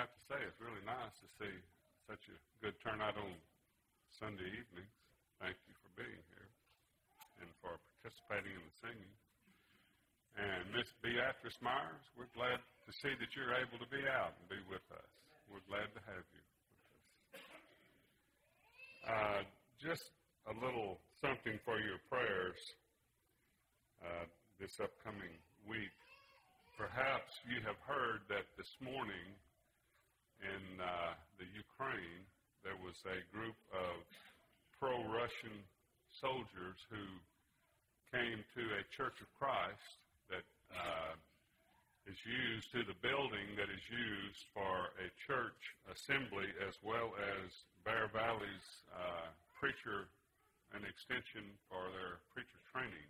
have to say it's really nice to see such a good turnout on Sunday evenings. Thank you for being here and for participating in the singing. And Miss Beatrice Myers, we're glad to see that you're able to be out and be with us. We're glad to have you with us. Just a little something for your prayers this upcoming week. Perhaps you have heard that this morning in the Ukraine there was a group of pro-Russian soldiers who came to a Church of Christ that is used to the building that is used for a church assembly as well as Bear Valley's preacher and extension for their preacher training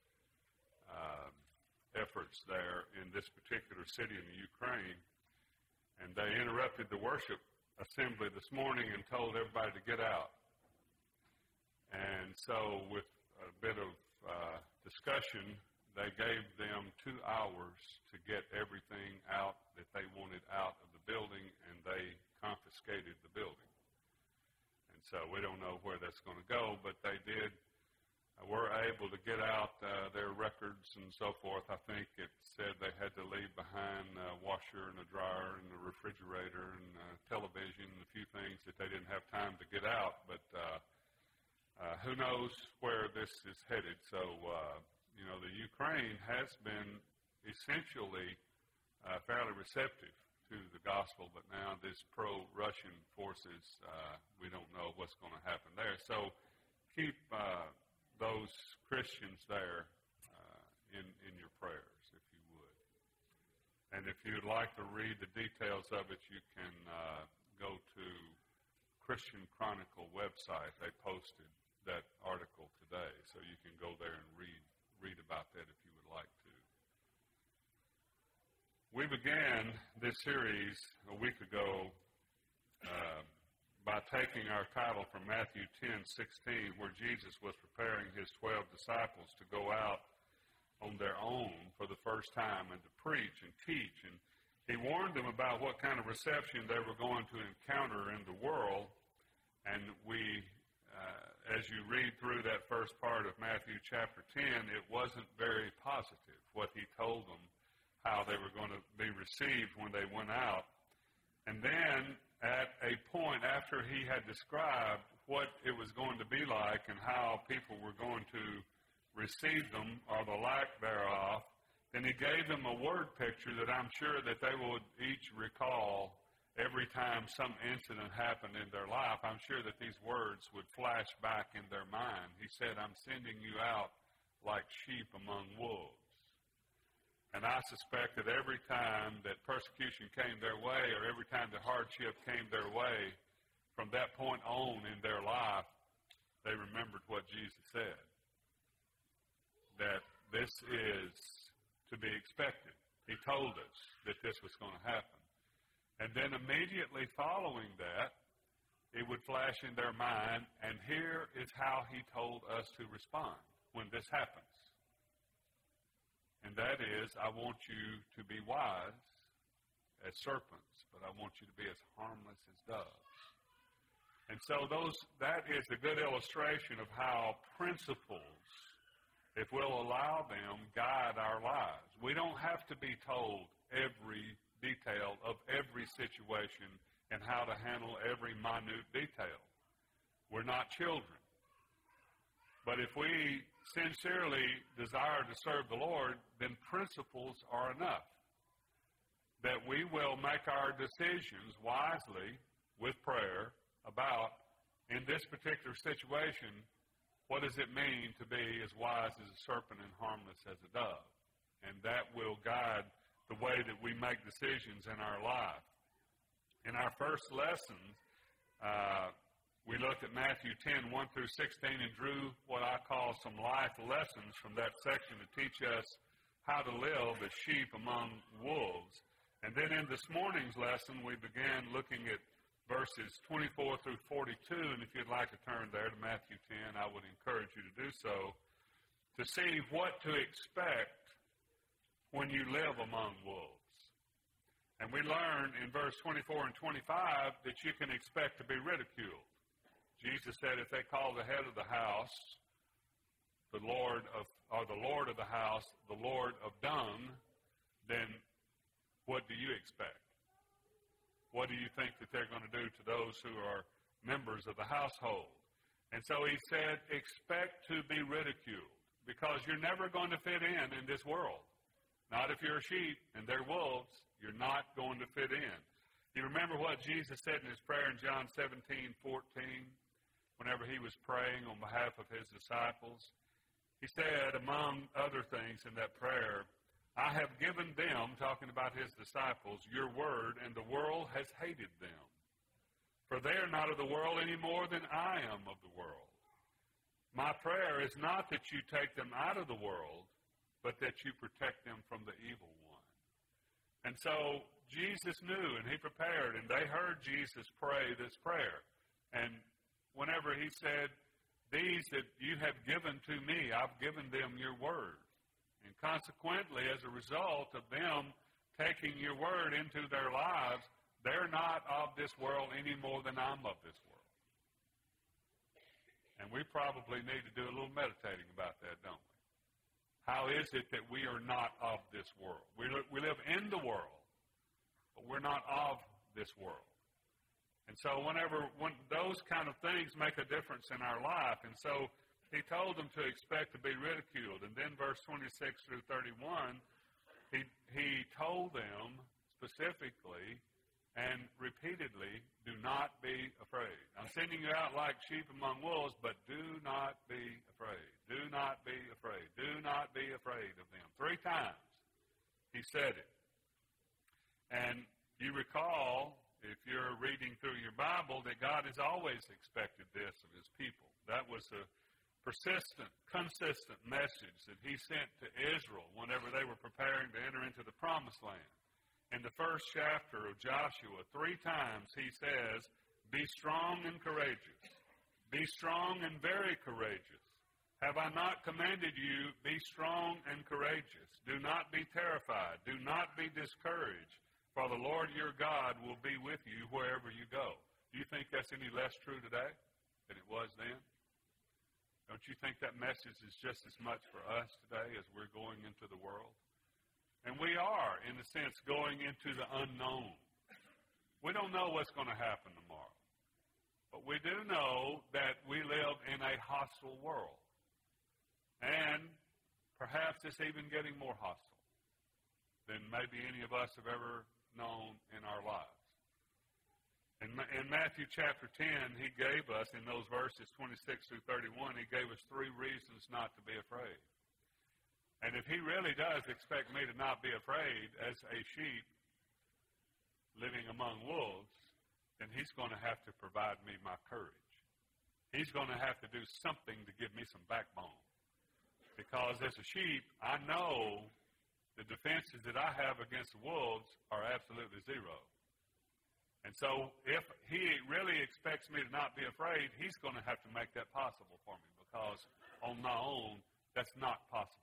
efforts there in this particular city in the Ukraine. And they interrupted the worship assembly this morning and told everybody to get out. And so with a bit of discussion, they gave them 2 hours to get everything out that they wanted out of the building, and they confiscated the building. And so we don't know where that's going to go, but they were able to get out their records and so forth. I think it said they had to leave behind a washer and a dryer and a refrigerator and a television and a few things that they didn't have time to get out. But who knows where this is headed. So, the Ukraine has been essentially fairly receptive to the gospel, but now this pro-Russian forces, we don't know what's going to happen there. So keep those Christians there in your prayers, if you would. And if you'd like to read the details of it, you can go to Christian Chronicle website. They posted that article today, so you can go there and read about that if you would like to. We began this series a week ago by taking our title from Matthew 10:16, where Jesus was preparing his 12 disciples to go out on their own for the first time and to preach and teach. And he warned them about what kind of reception they were going to encounter in the world. And as you read through that first part of Matthew chapter 10, it wasn't very positive what he told them, how they were going to be received when they went out. And then at a point after he had described what it was going to be like and how people were going to receive them or the lack thereof, then he gave them a word picture that I'm sure that they would each recall every time some incident happened in their life. I'm sure that these words would flash back in their mind. He said, "I'm sending you out like sheep among wolves." And I suspect that every time that persecution came their way or every time the hardship came their way, from that point on in their life, they remembered what Jesus said, that this is to be expected. He told us that this was going to happen. And then immediately following that, it would flash in their mind, and here is how he told us to respond when this happens. And that is, I want you to be wise as serpents, but I want you to be as harmless as doves. And so that is a good illustration of how principles, if we'll allow them, guide our lives. We don't have to be told every detail of every situation and how to handle every minute detail. We're not children. But if we sincerely desire to serve the Lord, then principles are enough. That we will make our decisions wisely with prayer about, in this particular situation, what does it mean to be as wise as a serpent and harmless as a dove? And that will guide the way that we make decisions in our life. In our first lesson, we looked at Matthew 10, 1 through 16, and drew what I call some life lessons from that section to teach us how to live as sheep among wolves. And then in this morning's lesson, we began looking at verses 24 through 42, and if you'd like to turn there to Matthew 10, I would encourage you to do so, to see what to expect when you live among wolves. And we learn in verse 24 and 25 that you can expect to be ridiculed. Jesus said if they call the head of the house the Lord of the house the Lord of dung, then what do you expect? What do you think that they're going to do to those who are members of the household? And so he said, expect to be ridiculed, because you're never going to fit in this world. Not if you're a sheep and they're wolves, you're not going to fit in. You remember what Jesus said in his prayer in John 17:14, whenever he was praying on behalf of his disciples? He said, among other things in that prayer, I have given them, talking about his disciples, your word, and the world has hated them. For they are not of the world any more than I am of the world. My prayer is not that you take them out of the world, but that you protect them from the evil one. And so Jesus knew, and he prepared, and they heard Jesus pray this prayer. And whenever he said, these that you have given to me, I've given them your word. And consequently, as a result of them taking your word into their lives, they're not of this world any more than I'm of this world. And we probably need to do a little meditating about that, don't we? How is it that we are not of this world? We live in the world, but we're not of this world. And so when those kind of things make a difference in our life, and so he told them to expect to be ridiculed. And then verse 26 through 31, he told them specifically and repeatedly, do not be afraid. I'm sending you out like sheep among wolves, but do not be afraid. Do not be afraid. Do not be afraid of them. 3 times he said it. And you recall, if you're reading through your Bible, that God has always expected this of his people. That was a persistent, consistent message that he sent to Israel whenever they were preparing to enter into the promised land. In the first chapter of Joshua, 3 times he says, be strong and courageous. Be strong and very courageous. Have I not commanded you, be strong and courageous. Do not be terrified. Do not be discouraged. For the Lord your God will be with you wherever you go. Do you think that's any less true today than it was then? Don't you think that message is just as much for us today as we're going into the world? And we are, in a sense, going into the unknown. We don't know what's going to happen tomorrow. But we do know that we live in a hostile world. And perhaps it's even getting more hostile than maybe any of us have ever known in our lives. In Matthew chapter 10, he gave us, in those verses 26 through 31, he gave us 3 reasons not to be afraid. And if he really does expect me to not be afraid as a sheep living among wolves, then he's going to have to provide me my courage. He's going to have to do something to give me some backbone. Because as a sheep, I know the defenses that I have against the wolves are absolutely zero. And so if he really expects me to not be afraid, he's going to have to make that possible for me, because on my own, that's not possible.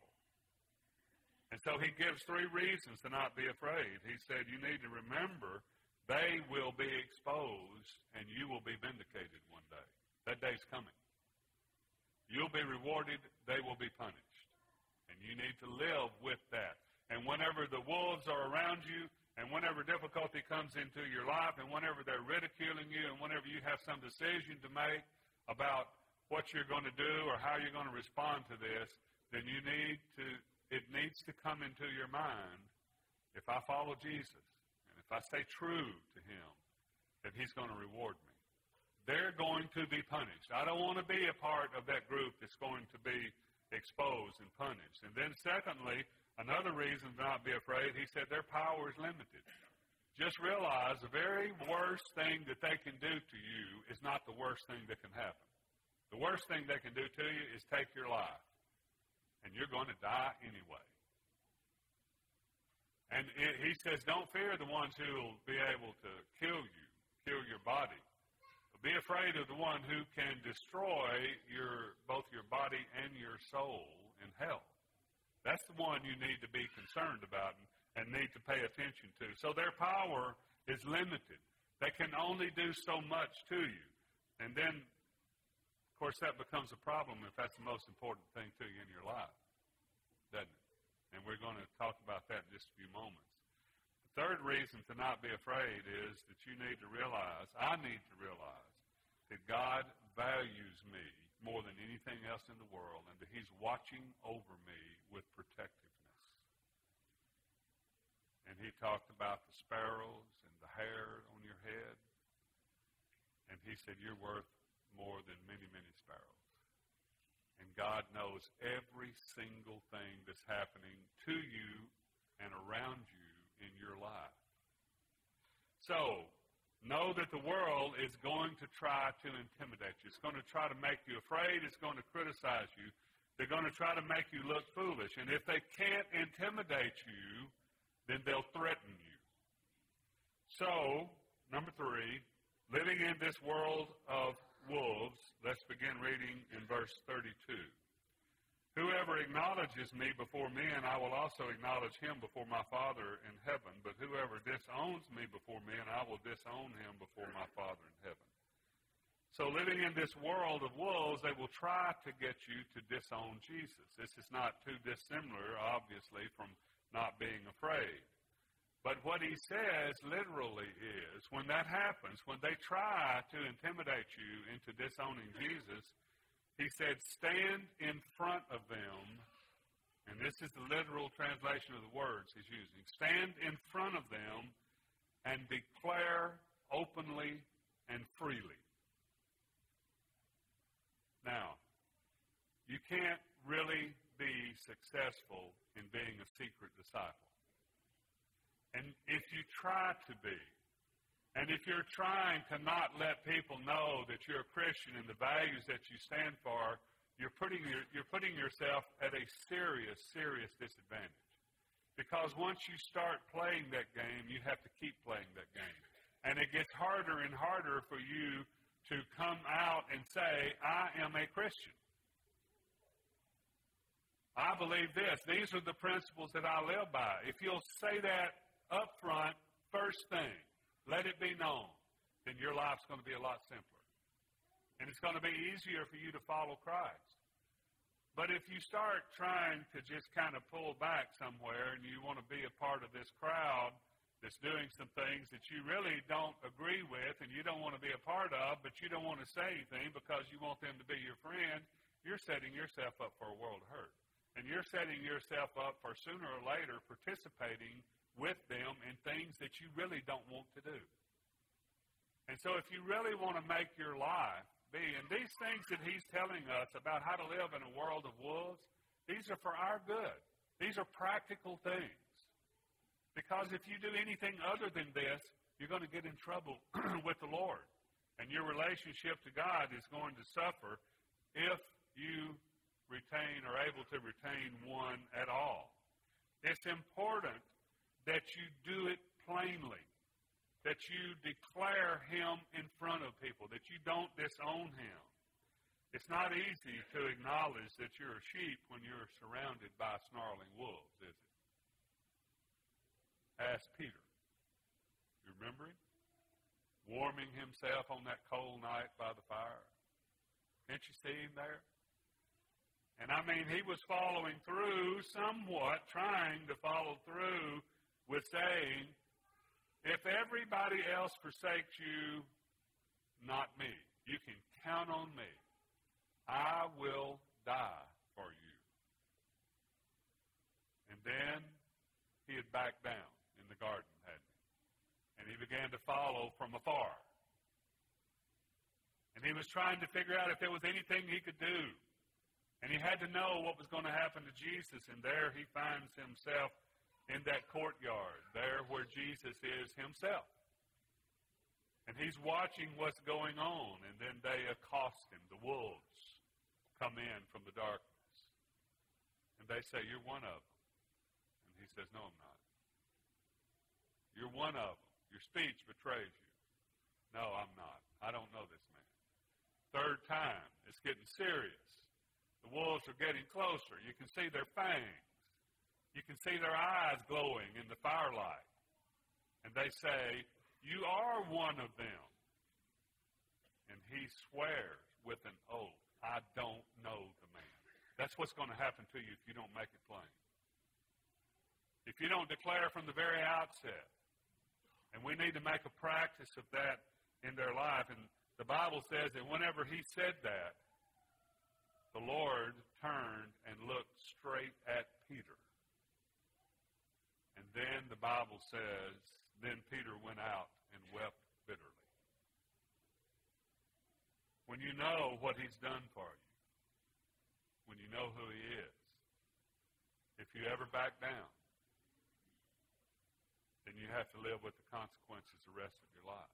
And so he gives 3 reasons to not be afraid. He said, you need to remember, they will be exposed and you will be vindicated one day. That day's coming. You'll be rewarded, they will be punished. And you need to live with that. And whenever the wolves are around you, and whenever difficulty comes into your life, and whenever they're ridiculing you, and whenever you have some decision to make about what you're going to do or how you're going to respond to this, then it needs to come into your mind, if I follow Jesus, and if I stay true to him, that he's going to reward me. They're going to be punished. I don't want to be a part of that group that's going to be exposed and punished. And then secondly, another reason to not be afraid, he said their power is limited. Just realize the very worst thing that they can do to you is not the worst thing that can happen. The worst thing they can do to you is take your life. And you're going to die anyway. And he says, don't fear the ones who will be able to kill you, kill your body. But be afraid of the one who can destroy both your body and your soul in hell. That's the one you need to be concerned about. and need to pay attention to. So their power is limited. They can only do so much to you. And then, of course, that becomes a problem if that's the most important thing to you in your life, doesn't it? And we're going to talk about that in just a few moments. The third reason to not be afraid is that you need to realize, I need to realize, that God values me more than anything else in the world, and that He's watching over me with protectiveness. And He talked about the sparrows and the hair on your head. And He said, you're worth more than many, many sparrows. And God knows every single thing that's happening to you and around you in your life. So, know that the world is going to try to intimidate you. It's going to try to make you afraid. It's going to criticize you. They're going to try to make you look foolish. And if they can't intimidate you, then they'll threaten you. So, number 3, living in this world of wolves, let's begin reading in verse 32. Whoever acknowledges me before men, I will also acknowledge him before my Father in heaven. But whoever disowns me before men, I will disown him before my Father in heaven. So living in this world of wolves, they will try to get you to disown Jesus. This is not too dissimilar, obviously, from not being afraid. But what he says literally is, when that happens, when they try to intimidate you into disowning Jesus, he said, stand in front of them, and this is the literal translation of the words he's using. Stand in front of them and declare openly and freely. Now, you can't really be successful in being a secret disciple. And if you try to be, and if you're trying to not let people know that you're a Christian and the values that you stand for, you're putting yourself at a serious, serious disadvantage. Because once you start playing that game, you have to keep playing that game. And it gets harder and harder for you to come out and say, I am a Christian. I believe this. These are the principles that I live by. If you'll say that up front, first thing, let it be known, then your life's going to be a lot simpler. And it's going to be easier for you to follow Christ. But if you start trying to just kind of pull back somewhere and you want to be a part of this crowd that's doing some things that you really don't agree with and you don't want to be a part of, but you don't want to say anything because you want them to be your friend, you're setting yourself up for a world of hurt. And you're setting yourself up for sooner or later participating with them in things that you really don't want to do. And so if you really want to make your life be, and these things that he's telling us about how to live in a world of wolves, these are for our good. These are practical things. Because if you do anything other than this, you're going to get in trouble with the Lord. And your relationship to God is going to suffer if you retain or able to retain one at all. It's important that you do it plainly, that you declare him in front of people, that you don't disown him. It's not easy to acknowledge that you're a sheep when you're surrounded by snarling wolves, is it? Ask Peter. You remember him? Warming himself on that cold night by the fire. Can't you see him there? And I mean, he was following through somewhat, trying to follow through with saying, if everybody else forsakes you, not me. You can count on me. I will die for you. And then he had backed down in the garden, hadn't he? And he began to follow from afar. And he was trying to figure out if there was anything he could do. And he had to know what was going to happen to Jesus. And there he finds himself in that courtyard, there where Jesus is himself. And he's watching what's going on. And then they accost him. The wolves come in from the darkness. And they say, you're one of them. And he says, no, I'm not. You're one of them. Your speech betrays you. No, I'm not. I don't know this man. Third time, it's getting serious. The wolves are getting closer. You can see their fangs. You can see their eyes glowing in the fire. are like. And they say, you are one of them. And he swears with an oath, I don't know the man. That's what's going to happen to you if you don't make it plain. If you don't declare from the very outset. And we need to make a practice of that in their life. And the Bible says that whenever he said that, the Lord turned and looked straight at Peter. And then the Bible says, then Peter went out and wept bitterly. When you know what he's done for you, when you know who he is, if you ever back down, then you have to live with the consequences the rest of your life.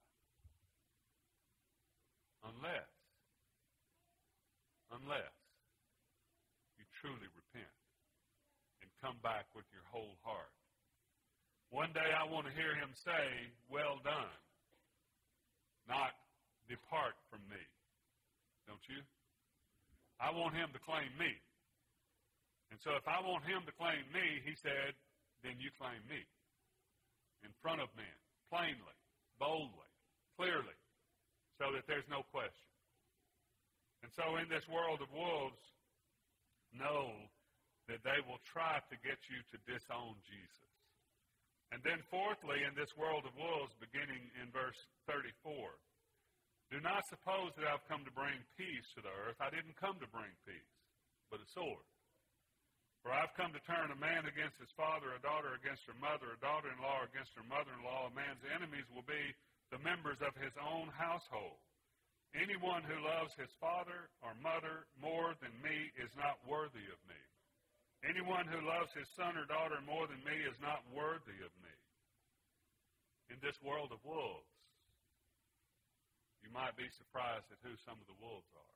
Unless you truly repent and come back with your whole heart. One day I want to hear him say, well done, not depart from me. Don't you? I want him to claim me. And so if I want him to claim me, he said, then you claim me. In front of men, plainly, boldly, clearly, so that there's no question. And so in this world of wolves, know that they will try to get you to disown Jesus. And then fourthly, in this world of wolves, beginning in verse 34, do not suppose that I've come to bring peace to the earth. I didn't come to bring peace, but a sword. For I've come to turn a man against his father, a daughter against her mother, a daughter-in-law against her mother-in-law. A man's enemies will be the members of his own household. Anyone who loves his father or mother more than me is not worthy of me. Anyone who loves his son or daughter more than me is not worthy of me. In this world of wolves, you might be surprised at who some of the wolves are.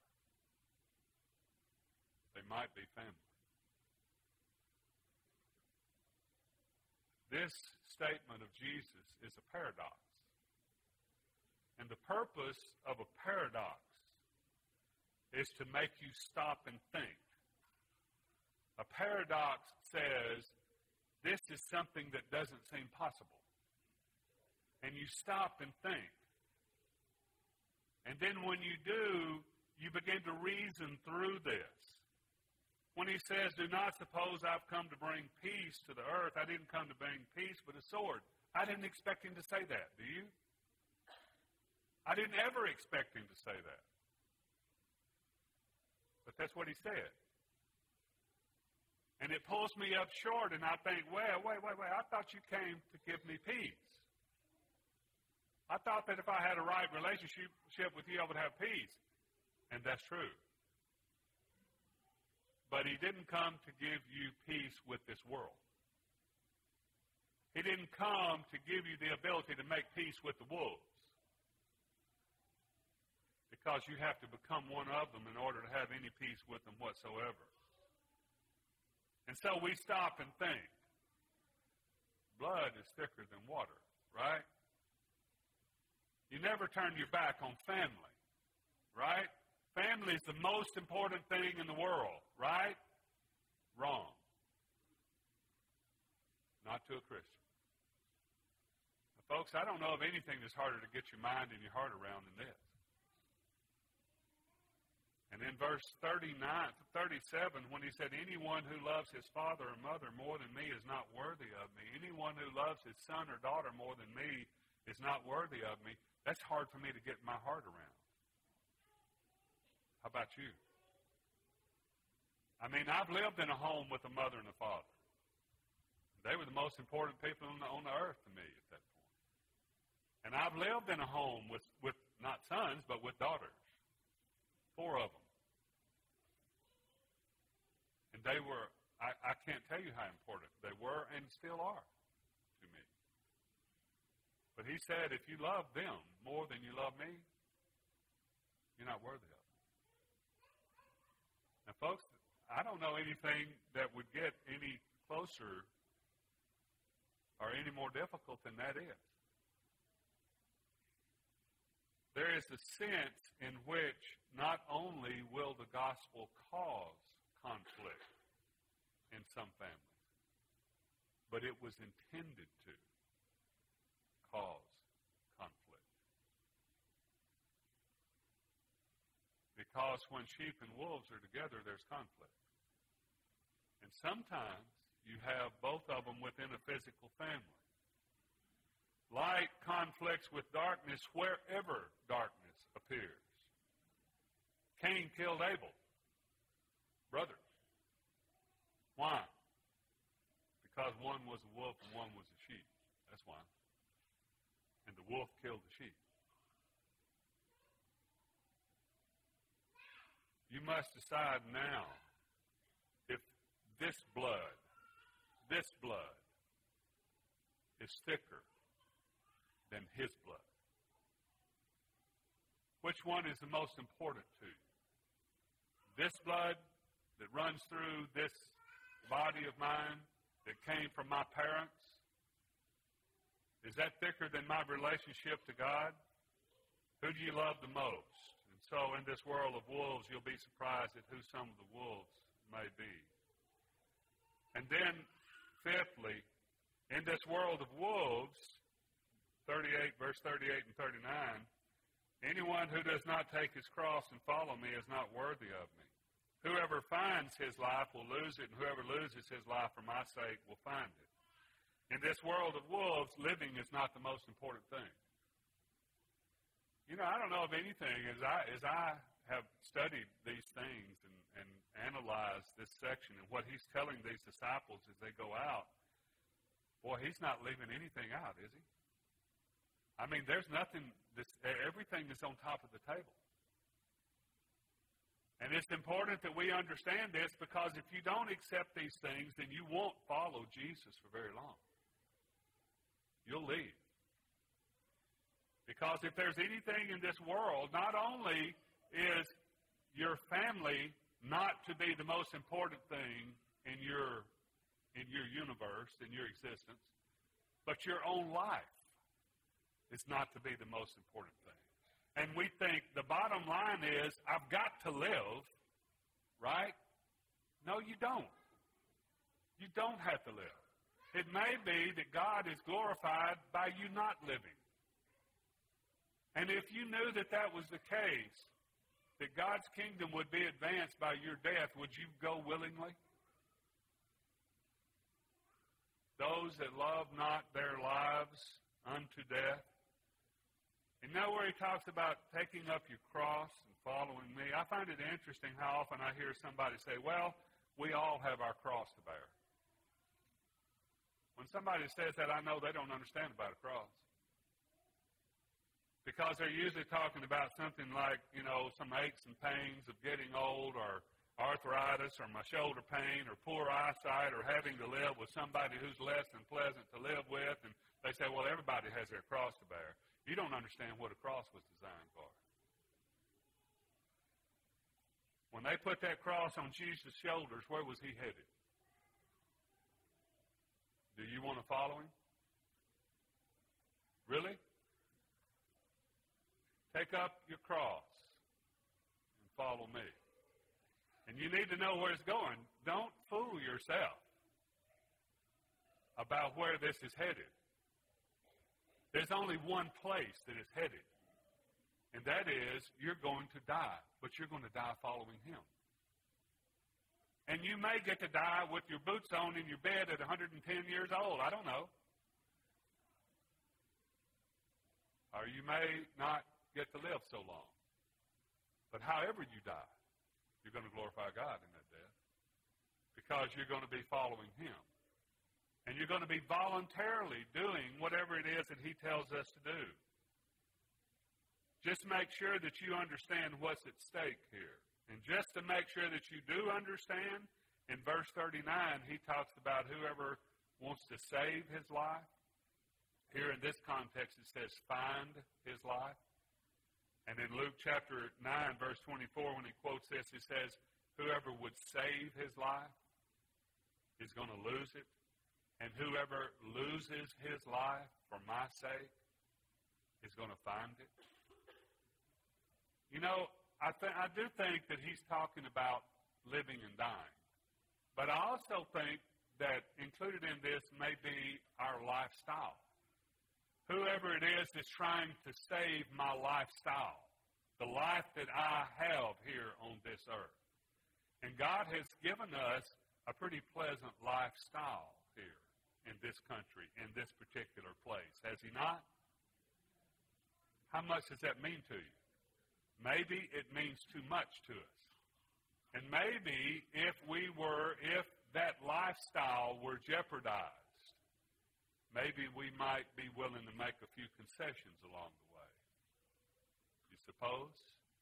They might be family. This statement of Jesus is a paradox. And the purpose of a paradox is to make you stop and think. A paradox says, this is something that doesn't seem possible. And you stop and think. And then when you do, you begin to reason through this. When he says, do not suppose I've come to bring peace to the earth. I didn't come to bring peace, but a sword. I didn't expect him to say that, do you? I didn't ever expect him to say that. But that's what he said. And it pulls me up short, and I think, well, wait. I thought you came to give me peace. I thought that if I had a right relationship with you, I would have peace. And that's true. But he didn't come to give you peace with this world. He didn't come to give you the ability to make peace with the wolves. Because you have to become one of them in order to have any peace with them whatsoever. And so we stop and think. Blood is thicker than water, right? You never turn your back on family, right? Family is the most important thing in the world, right? Wrong. Not to a Christian. Now, folks, I don't know of anything that's harder to get your mind and your heart around than this. And in verse 37, when he said, anyone who loves his father or mother more than me is not worthy of me. Anyone who loves his son or daughter more than me is not worthy of me. That's hard for me to get my heart around. How about you? I mean, I've lived in a home with a mother and a father. They were the most important people on the earth to me at that point. And I've lived in a home with not sons, but with daughters. 4 of them. And they were, I can't tell you how important they were and still are to me. But he said, if you love them more than you love me, you're not worthy of it. Now, folks, I don't know anything that would get any closer or any more difficult than that is. There is a sense in which not only will the gospel cause conflict in some families, but it was intended to. because when sheep and wolves are together, there's conflict. And sometimes you have both of them within a physical family. Light conflicts with darkness wherever darkness appears. Cain killed Abel. Brothers. Why? Because one was a wolf and one was a sheep. That's why. And the wolf killed the sheep. You must decide now if this blood is thicker than his blood. Which one is the most important to you? This blood that runs through this body of mine that came from my parents, is that thicker than my relationship to God? Who do you love the most? And so in this world of wolves, you'll be surprised at who some of the wolves may be. And then, fifthly, in this world of wolves, 38, verse 38 and 39, anyone who does not take his cross and follow me is not worthy of me. Whoever finds his life will lose it, and whoever loses his life for my sake will find it. In this world of wolves, living is not the most important thing. You know, I don't know of anything, as I have studied these things and analyzed this section and what he's telling these disciples as they go out, boy, he's not leaving anything out, is he? I mean, there's nothing, everything is on top of the table. And it's important that we understand this, because if you don't accept these things, then you won't follow Jesus for very long. You'll leave. Because if there's anything in this world, not only is your family not to be the most important thing in your universe, in your existence, but your own life is not to be the most important thing. And we think the bottom line is, I've got to live, right? No, you don't. You don't have to live. It may be that God is glorified by you not living. And if you knew that that was the case, that God's kingdom would be advanced by your death, would you go willingly? Those that love not their lives unto death. And now where he talks about taking up your cross and following me, I find it interesting how often I hear somebody say, well, we all have our cross to bear. When somebody says that, I know they don't understand about a cross. Because they're usually talking about something like, you know, some aches and pains of getting old, or arthritis, or my shoulder pain, or poor eyesight, or having to live with somebody who's less than pleasant to live with. And they say, well, everybody has their cross to bear. You don't understand what a cross was designed for. When they put that cross on Jesus' shoulders, where was he headed? Do you want to follow him? Really? Take up your cross and follow me. And you need to know where it's going. Don't fool yourself about where this is headed. There's only one place that it's headed. And that is, you're going to die. But you're going to die following him. And you may get to die with your boots on in your bed at 110 years old. I don't know. Or you may not get to live so long. But however you die, you're going to glorify God in that death. Because you're going to be following him. And you're going to be voluntarily doing whatever it is that he tells us to do. Just make sure that you understand what's at stake here. And just to make sure that you do understand, in verse 39, he talks about whoever wants to save his life. Here in this context, it says find his life. And in Luke chapter 9, verse 24, when he quotes this, he says, whoever would save his life is going to lose it. And whoever loses his life for my sake is going to find it. You know, I do think that he's talking about living and dying. But I also think that included in this may be our lifestyle. Whoever it is that's trying to save my lifestyle, the life that I have here on this earth. And God has given us a pretty pleasant lifestyle here in this country, in this particular place. Has He not? How much does that mean to you? Maybe it means too much to us. And maybe if that lifestyle were jeopardized, maybe we might be willing to make a few concessions along the way. You suppose?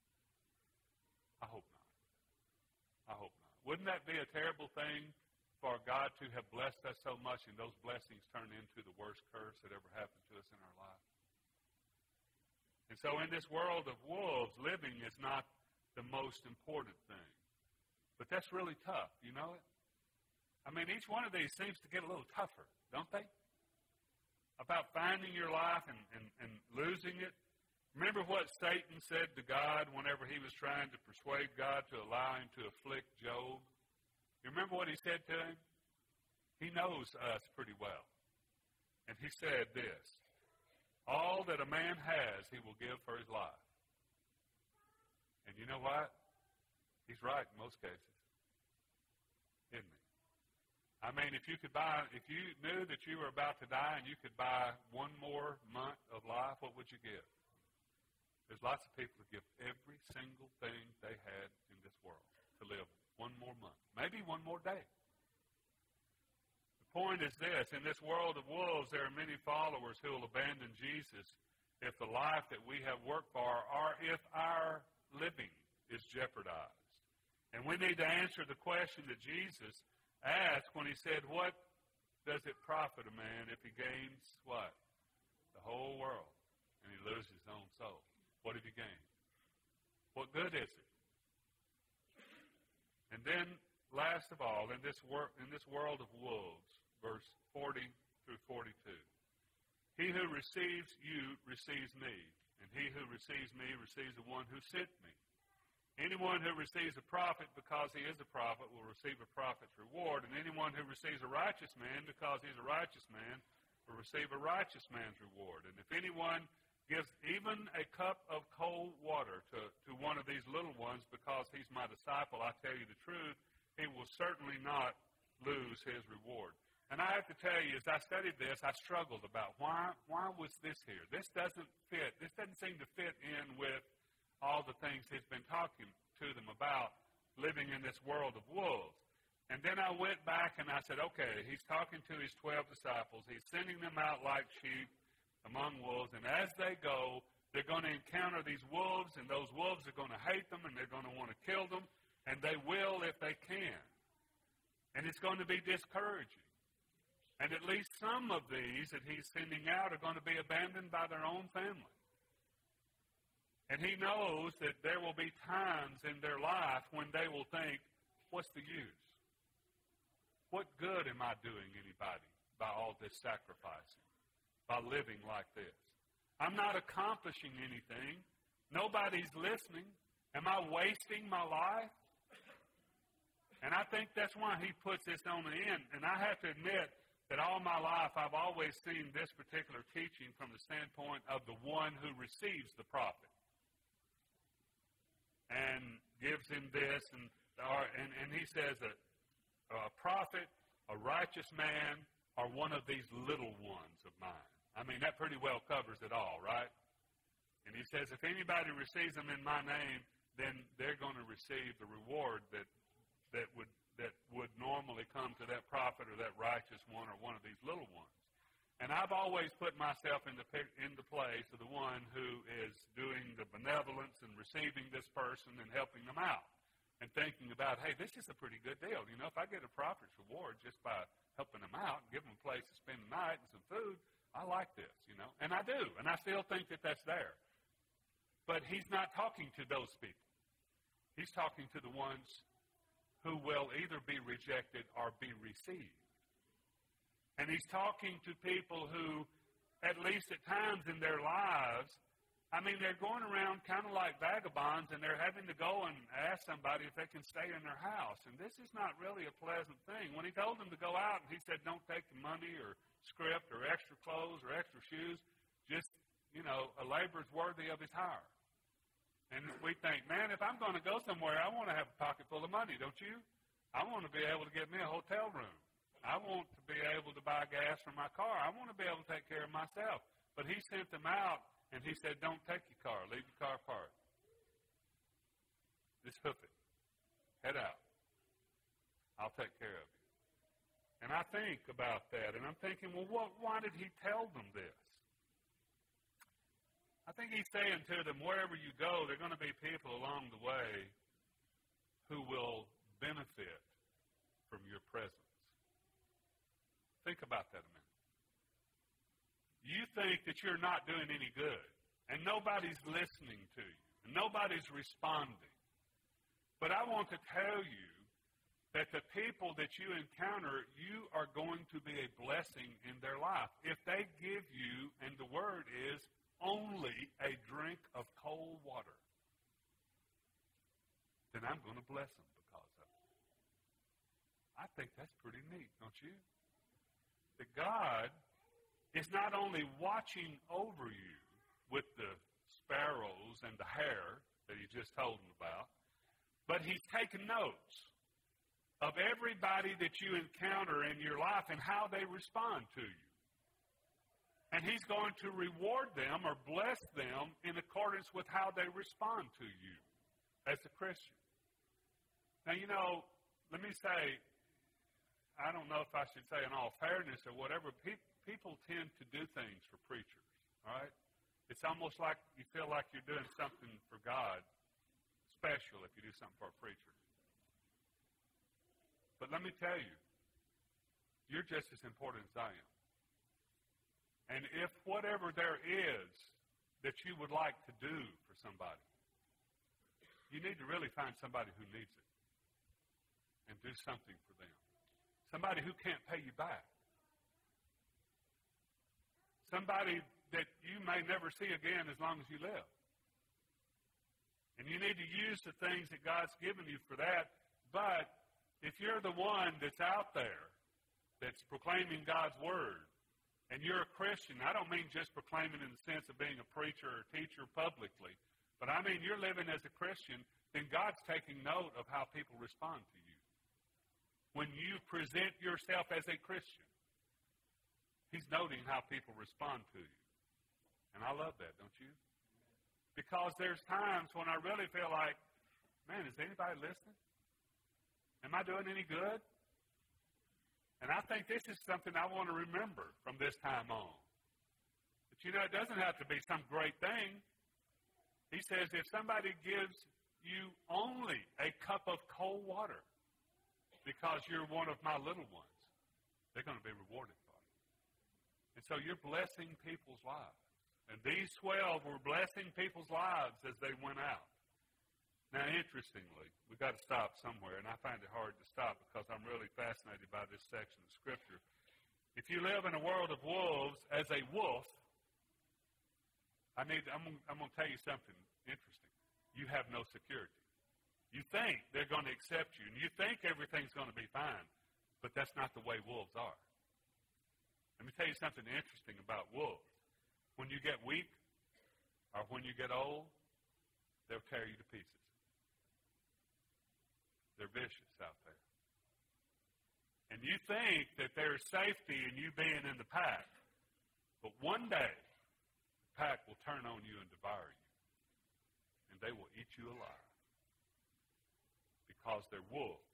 I hope not. I hope not. Wouldn't that be a terrible thing for God to have blessed us so much and those blessings turn into the worst curse that ever happened to us in our life? And so in this world of wolves, living is not the most important thing. But that's really tough, you know it? I mean, each one of these seems to get a little tougher, don't they? About finding your life and losing it. Remember what Satan said to God whenever he was trying to persuade God to allow him to afflict Job? You remember what he said to him? He knows us pretty well. And he said this, all that a man has, he will give for his life. And you know what? He's right in most cases. Isn't he? I mean, if you knew that you were about to die and you could buy one more month of life, what would you give? There's lots of people who give every single thing they had in this world to live one more month, maybe one more day. The point is this, in this world of wolves, there are many followers who will abandon Jesus if the life that we have worked for or if our living is jeopardized. And we need to answer the question that Jesus asked when he said, what does it profit a man if he gains what? The whole world, and he loses his own soul. What have you gained? What good is it? And then, last of all, in this world of wolves, verse 40 through 42, he who receives you receives me, and he who receives me receives the one who sent me. Anyone who receives a prophet because he is a prophet will receive a prophet's reward, and anyone who receives a righteous man because he is a righteous man will receive a righteous man's reward. And if anyone gives even a cup of cold water to one of these little ones because he's my disciple, I tell you the truth, he will certainly not lose his reward. And I have to tell you, as I studied this, I struggled about why was this here? This doesn't fit. This doesn't seem to fit in with all the things he's been talking to them about living in this world of wolves. And then I went back and I said, okay, he's talking to his 12 disciples. He's sending them out like sheep among wolves. And as they go, they're going to encounter these wolves, and those wolves are going to hate them, and they're going to want to kill them. And they will if they can. And it's going to be discouraging. And at least some of these that he's sending out are going to be abandoned by their own family. And he knows that there will be times in their life when they will think, what's the use? What good am I doing anybody by all this sacrificing, by living like this? I'm not accomplishing anything. Nobody's listening. Am I wasting my life? And I think that's why he puts this on the end. And I have to admit that all my life I've always seen this particular teaching from the standpoint of the one who receives the prophet and gives him this. And he says that a prophet, a righteous man, are one of these little ones of mine. I mean, that pretty well covers it all, right? And he says, if anybody receives them in my name, then they're going to receive the reward that would normally come to that prophet or that righteous one or one of these little ones. And I've always put myself in the place of the one who is doing the benevolence and receiving this person and helping them out. And thinking about, hey, this is a pretty good deal. You know, if I get a prophet's reward just by helping them out and giving them a place to spend the night and some food, I like this, you know. And I do. And I still think that that's there. But he's not talking to those people. He's talking to the ones who will either be rejected or be received. And he's talking to people who, at least at times in their lives, I mean, they're going around kind of like vagabonds, and they're having to go and ask somebody if they can stay in their house. And this is not really a pleasant thing. When he told them to go out, and he said, don't take the money or script or extra clothes or extra shoes, just, you know, a laborer's worthy of his hire. And we think, man, if I'm going to go somewhere, I want to have a pocket full of money, don't you? I want to be able to get me a hotel room. I want to be able to buy gas for my car. I want to be able to take care of myself. But he sent them out, and he said, don't take your car. Leave your car parked. Just hoof it. Head out. I'll take care of you. And I think about that, and I'm thinking, well, why did he tell them this? I think he's saying to them, wherever you go, there are going to be people along the way who will benefit from your presence. Think about that a minute. You think that you're not doing any good, and nobody's listening to you, and nobody's responding. But I want to tell you that the people that you encounter, you are going to be a blessing in their life. If they give you, and the word is, only a drink of cold water, then I'm going to bless them because of it. I think that's pretty neat, don't you? That God is not only watching over you with the sparrows and the hair that he just told them about, but he's taken notes of everybody that you encounter in your life and how they respond to you. And he's going to reward them or bless them in accordance with how they respond to you as a Christian. Now, you know, let me say, I don't know if I should say in all fairness or whatever, people tend to do things for preachers, all right? It's almost like you feel like you're doing something for God special if you do something for a preacher. But let me tell you, you're just as important as I am. And if whatever there is that you would like to do for somebody, you need to really find somebody who needs it and do something for them. Somebody who can't pay you back. Somebody that you may never see again as long as you live. And you need to use the things that God's given you for that. But if you're the one that's out there that's proclaiming God's word, and you're a Christian, I don't mean just proclaiming in the sense of being a preacher or teacher publicly, but I mean you're living as a Christian, then God's taking note of how people respond to you. When you present yourself as a Christian, he's noting how people respond to you. And I love that, don't you? Because there's times when I really feel like, man, is anybody listening? Am I doing any good? And I think this is something I want to remember from this time on. But you know, it doesn't have to be some great thing. He says, if somebody gives you only a cup of cold water because you're one of my little ones, they're going to be rewarded for it. And so you're blessing people's lives. And these 12 were blessing people's lives as they went out. Now, interestingly, we've got to stop somewhere, and I find it hard to stop because I'm really fascinated by this section of Scripture. If you live in a world of wolves, as a wolf, I'm going to tell you something interesting. You have no security. You think they're going to accept you, and you think everything's going to be fine, but that's not the way wolves are. Let me tell you something interesting about wolves. When you get weak or when you get old, they'll tear you to pieces. They're vicious out there. And you think that there's safety in you being in the pack. But one day, the pack will turn on you and devour you. And they will eat you alive. Because they're wolves.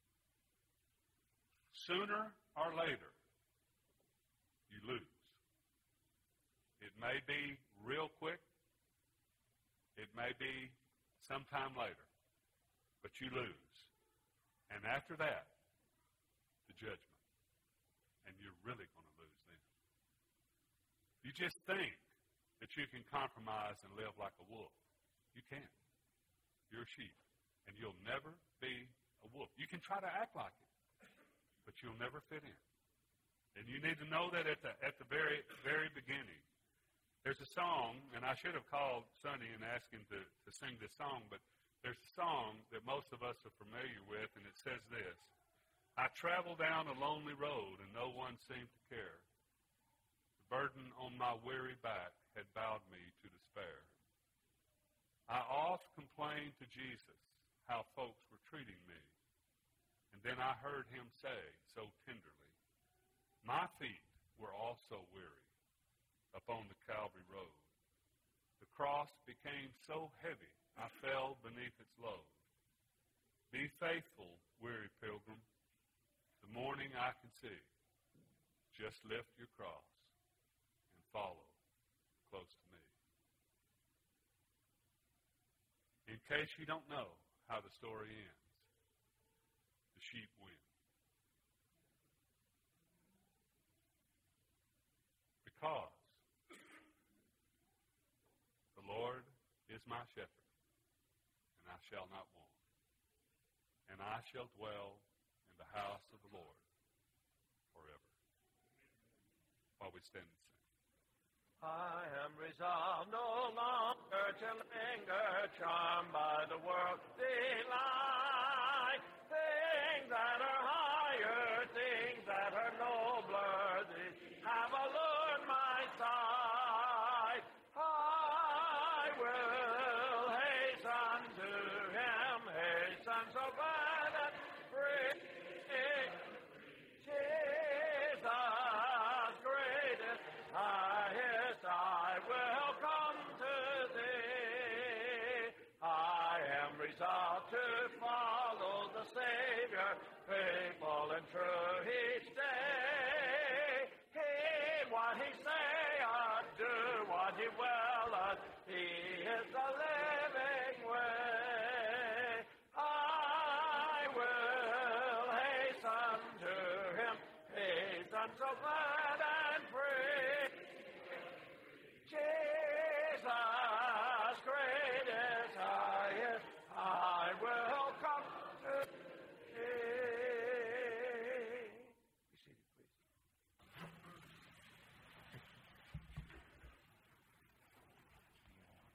Sooner or later, you lose. It may be real quick. It may be sometime later. But you lose. And after that, the judgment. And you're really going to lose then. You just think that you can compromise and live like a wolf. You can't. You're a sheep. And you'll never be a wolf. You can try to act like it, but you'll never fit in. And you need to know that at the very, very beginning. There's a song, and I should have called Sonny and asked him to sing this song, but there's a song that most of us are familiar with, and it says this: I traveled down a lonely road, and no one seemed to care. The burden on my weary back had bowed me to despair. I oft complained to Jesus how folks were treating me. And then I heard him say so tenderly, my feet were also weary upon the Calvary road. The cross became so heavy, I fell beneath its load. Be faithful, weary pilgrim. The morning I can see. Just lift your cross and follow close to me. In case you don't know how the story ends, the sheep win. Because the Lord is my shepherd, and I shall not want. And I shall dwell in the house of the Lord forever. While we stand and sing. I am resolved no longer to linger, charmed by the world's delight. Things that are higher, things that are nobler, these have allured my sight. I will hasten to him, hasten so glad and free. Jesus, greatest, highest, I will come to thee. I am resolved to follow the Savior, faith